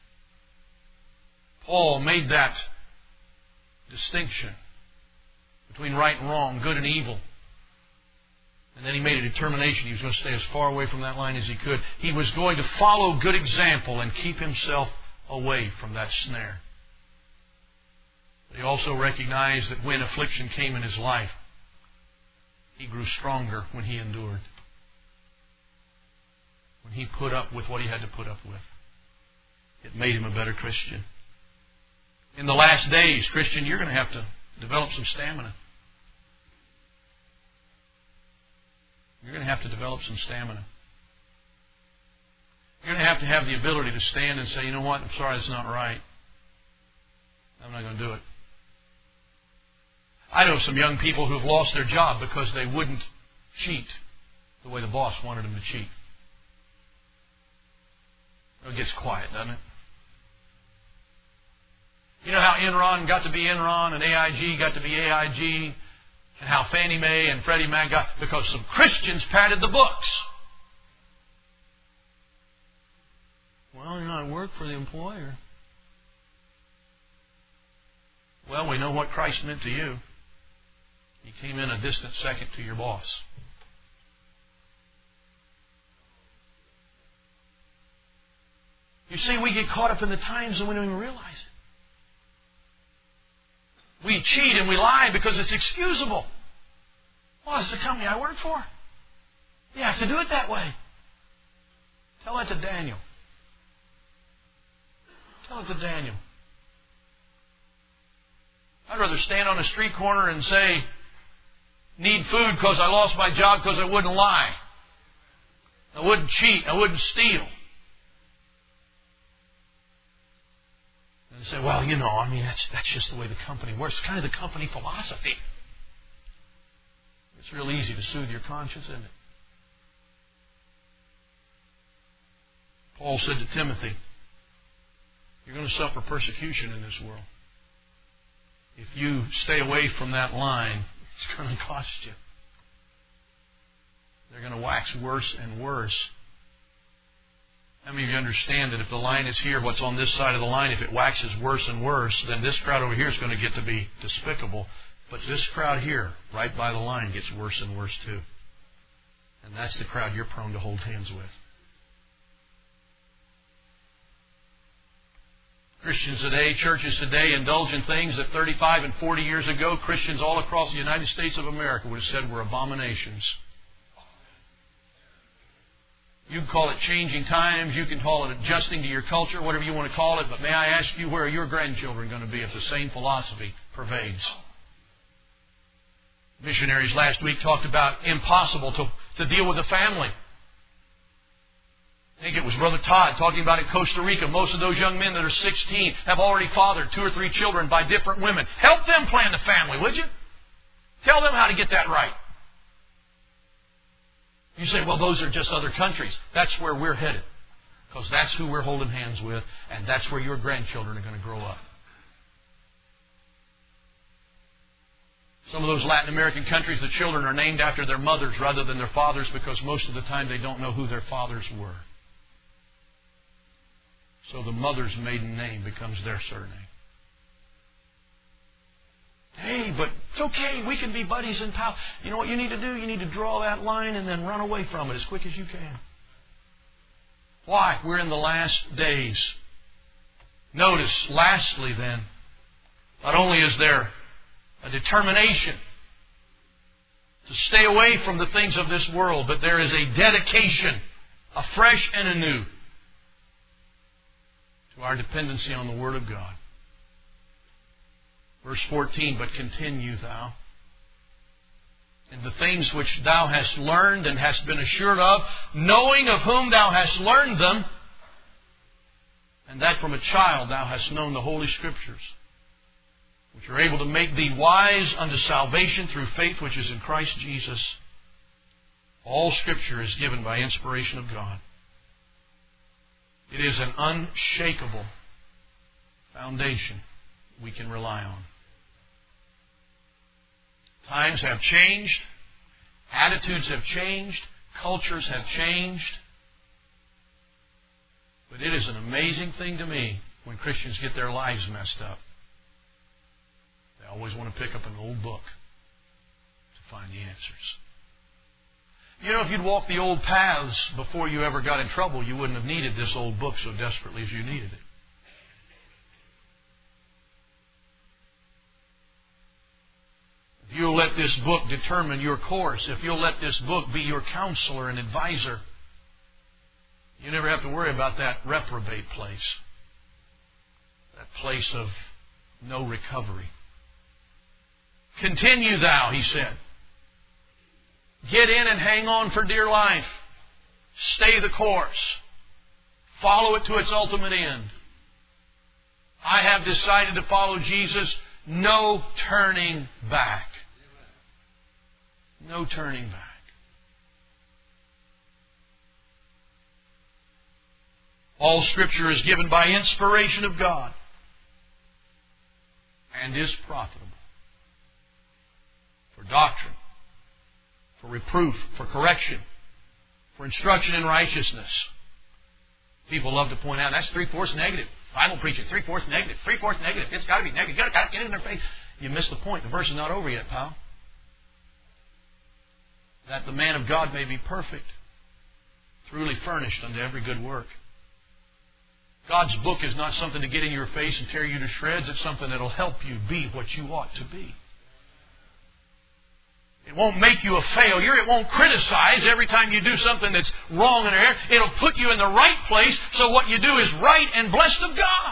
Paul made that distinction between right and wrong, good and evil. And then he made a determination he was going to stay as far away from that line as he could. He was going to follow good example and keep himself away from that snare. But he also recognized that when affliction came in his life, he grew stronger when he endured. When he put up with what he had to put up with. It made him a better Christian. In the last days, Christian, you're going to have to develop some stamina. You're going to have to develop some stamina. You're going to have to have the ability to stand and say, you know what, I'm sorry, that's not right. I'm not going to do it. I know some young people who have lost their job because they wouldn't cheat the way the boss wanted them to cheat. It gets quiet, doesn't it? You know how Enron got to be Enron and A I G got to be A I G? And how Fannie Mae and Freddie Mac got... Because some Christians padded the books. Well, you know, I work for the employer. Well, we know what Christ meant to you. He came in a distant second to your boss. You see, we get caught up in the times and we don't even realize it. We cheat and we lie because it's excusable. Well, it's the company I work for. You have to do it that way. Tell that to Daniel. Tell it to Daniel. I'd rather stand on a street corner and say, need food because I lost my job because I wouldn't lie. I wouldn't cheat. I wouldn't steal. And say, well, you know, I mean, that's that's just the way the company works. It's kind of the company philosophy. It's real easy to soothe your conscience, isn't it? Paul said to Timothy, you're going to suffer persecution in this world. If you stay away from that line, it's going to cost you. They're going to wax worse and worse. How many of you understand that if the line is here, what's on this side of the line, if it waxes worse and worse, then this crowd over here is going to get to be despicable. But this crowd here, right by the line, gets worse and worse too. And that's the crowd you're prone to hold hands with. Christians today, churches today, indulge in things that thirty-five and forty years ago, Christians all across the United States of America would have said were abominations. You can call it changing times, you can call it adjusting to your culture, whatever you want to call it, but may I ask you, where are your grandchildren going to be if the same philosophy pervades? Missionaries last week talked about impossible to, to deal with the family. I think it was Brother Todd talking about in Costa Rica, most of those young men that are sixteen have already fathered two or three children by different women. Help them plan the family, would you? Tell them how to get that right. You say, well, those are just other countries. That's where we're headed. Because that's who we're holding hands with, and that's where your grandchildren are going to grow up. Some of those Latin American countries, the children are named after their mothers rather than their fathers because most of the time they don't know who their fathers were. So the mother's maiden name becomes their surname. Hey, but it's okay. We can be buddies and pals. You know what you need to do? You need to draw that line and then run away from it as quick as you can. Why? We're in the last days. Notice, lastly then, not only is there a determination to stay away from the things of this world, but there is a dedication, afresh and anew, to our dependency on the Word of God. Verse fourteen, but continue thou in the things which thou hast learned and hast been assured of, knowing of whom thou hast learned them, and that from a child thou hast known the Holy Scriptures, which are able to make thee wise unto salvation through faith which is in Christ Jesus. All Scripture is given by inspiration of God. It is an unshakable foundation we can rely on. Times have changed. Attitudes have changed. Cultures have changed. But it is an amazing thing to me when Christians get their lives messed up. They always want to pick up an old book to find the answers. You know, if you'd walked the old paths before you ever got in trouble, you wouldn't have needed this old book so desperately as you needed it. If you'll let this book determine your course, if you'll let this book be your counselor and advisor, you never have to worry about that reprobate place, that place of no recovery. Continue thou, he said. Get in and hang on for dear life. Stay the course. Follow it to its ultimate end. I have decided to follow Jesus. No turning back. No turning back. All Scripture is given by inspiration of God and is profitable for doctrine, for reproof, for correction, for instruction in righteousness. People love to point out, that's three-fourths negative. Bible preaching, three-fourths negative, three-fourths negative. It's got to be negative. You've got to get it in their face. You missed the point. The verse is not over yet, pal. That the man of God may be perfect, truly furnished unto every good work. God's book is not something to get in your face and tear you to shreds. It's something that will help you be what you ought to be. It won't make you a failure. It won't criticize every time you do something that's wrong in error. It'll put you in the right place so what you do is right and blessed of God.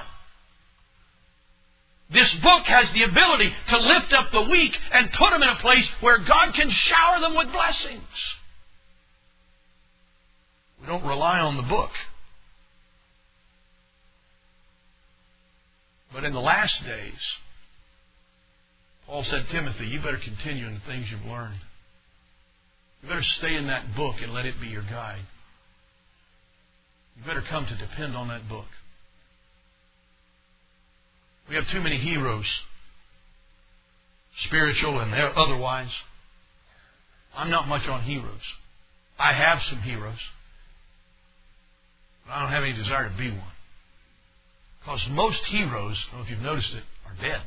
This book has the ability to lift up the weak and put them in a place where God can shower them with blessings. We don't rely on the book. But in the last days, Paul said, Timothy, you better continue in the things you've learned. You better stay in that book and let it be your guide. You better come to depend on that book. We have too many heroes, spiritual and otherwise. I'm not much on heroes. I have some heroes, but I don't have any desire to be one. Because most heroes, I don't know if you've noticed it, are dead.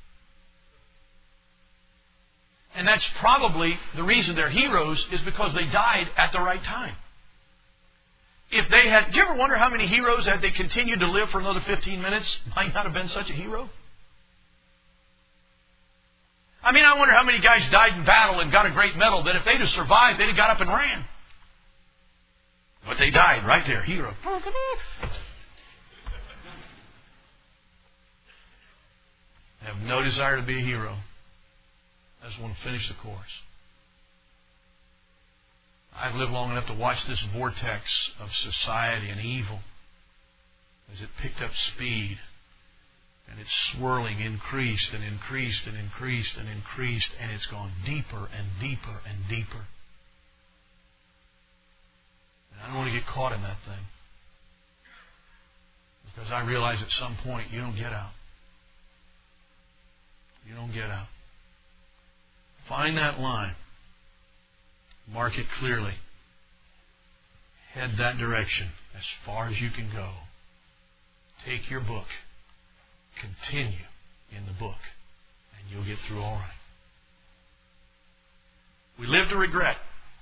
And that's probably the reason they're heroes is because they died at the right time. If they had, do you ever wonder how many heroes, had they continued to live for another fifteen minutes, might not have been such a hero? I mean, I wonder how many guys died in battle and got a great medal that if they'd have survived, they'd have got up and ran. But they died right there, hero. I have no desire to be a hero. I just want to finish the course. I've lived long enough to watch this vortex of society and evil as it picked up speed. And it's swirling, increased and increased and increased and increased, and it's gone deeper and deeper and deeper. And I don't want to get caught in that thing. Because I realize at some point you don't get out. You don't get out. Find that line. Mark it clearly. Head that direction as far as you can go. Take your book. Continue in the book. And you'll get through all right. We live to regret.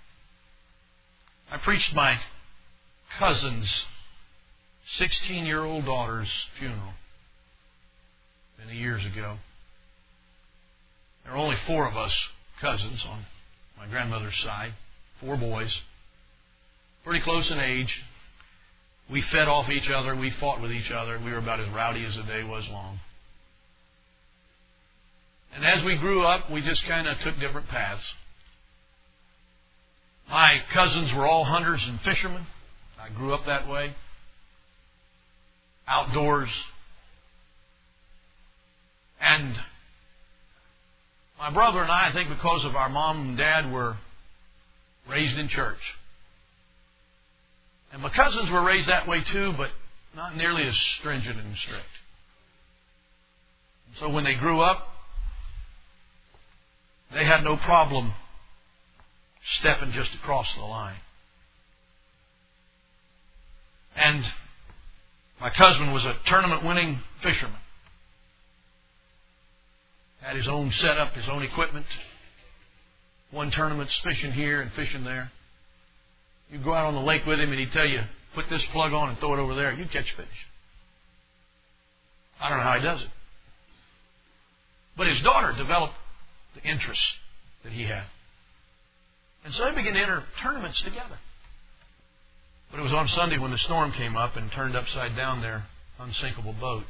I preached my cousin's sixteen-year-old daughter's funeral many years ago. There were only four of us cousins on my grandmother's side, four boys, pretty close in age. We fed off each other. We fought with each other. We were about as rowdy as the day was long. And as we grew up, we just kind of took different paths. My cousins were all hunters and fishermen. I grew up that way. Outdoors. And my brother and I, I think because of our mom and dad, were raised in church. And my cousins were raised that way too, but not nearly as stringent and strict. So when they grew up, they had no problem stepping just across the line. And my cousin was a tournament-winning fisherman. Had his own setup, his own equipment. Won tournaments, fishing here and fishing there. You'd go out on the lake with him and he'd tell you, put this plug on and throw it over there. You'd catch fish. I don't know how he does it. But his daughter developed the interest that he had. And so they began to enter tournaments together. But it was on Sunday when the storm came up and turned upside down their unsinkable boat.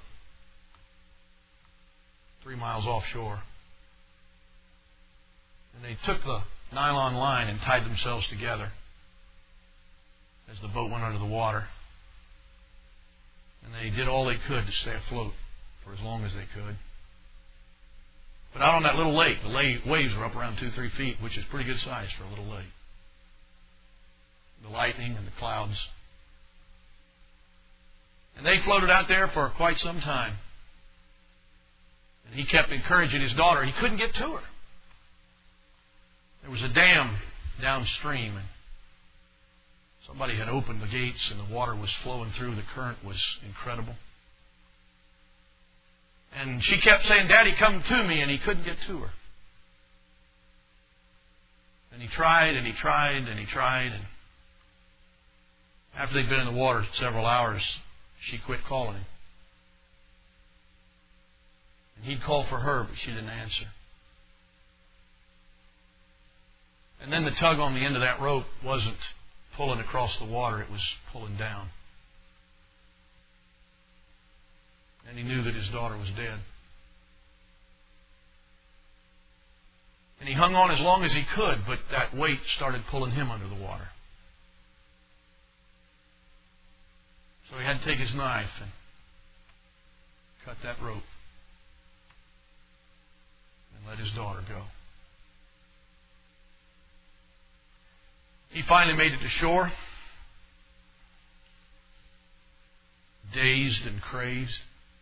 Three miles offshore. And they took the nylon line and tied themselves together as the boat went under the water. And they did all they could to stay afloat for as long as they could. But out on that little lake, the waves were up around two, three feet, which is pretty good size for a little lake. The lightning and the clouds. And they floated out there for quite some time. And he kept encouraging his daughter. He couldn't get to her. There was a dam downstream, and somebody had opened the gates, and the water was flowing through. The current was incredible. And she kept saying, Daddy, come to me, and he couldn't get to her. And he tried, and he tried, and he tried, and after they'd been in the water several hours, she quit calling him. And he'd call for her, but she didn't answer. And then the tug on the end of that rope wasn't pulling across the water, it was pulling down. And he knew that his daughter was dead. And he hung on as long as he could, but that weight started pulling him under the water. So he had to take his knife and cut that rope and let his daughter go. He finally made it to shore, dazed and crazed.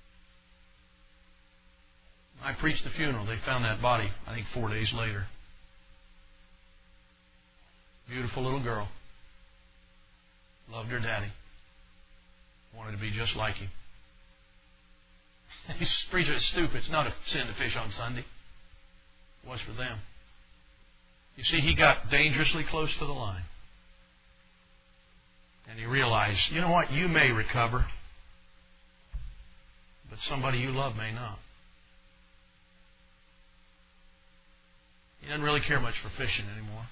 I preached the funeral. They found that body, I think, four days later. Beautiful little girl. Loved her daddy. Wanted to be just like him. He's preacher, it's stupid. It's not a sin to fish on Sunday. It was for them. You see, he got dangerously close to the line. And he realized, you know what, you may recover, but somebody you love may not. He doesn't really care much for fishing anymore.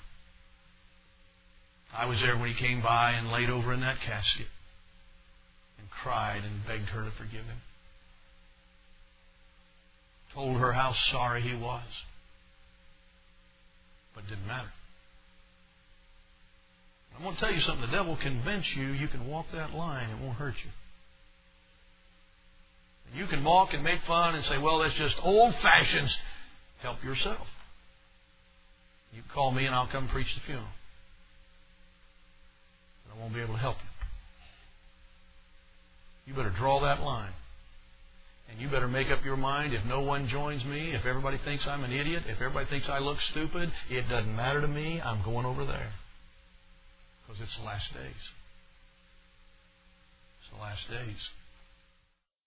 I was there when he came by and laid over in that casket and cried and begged her to forgive him. Told her how sorry he was. But it didn't matter. I'm going to tell you something. The devil will convince you you can walk that line. It won't hurt you. You can mock and make fun and say, well, that's just old fashions. Help yourself. You call me and I'll come preach the funeral. But I won't be able to help you. You better draw that line. And you better make up your mind, if no one joins me, if everybody thinks I'm an idiot, if everybody thinks I look stupid, it doesn't matter to me. I'm going over there. Because it's the last days. It's the last days.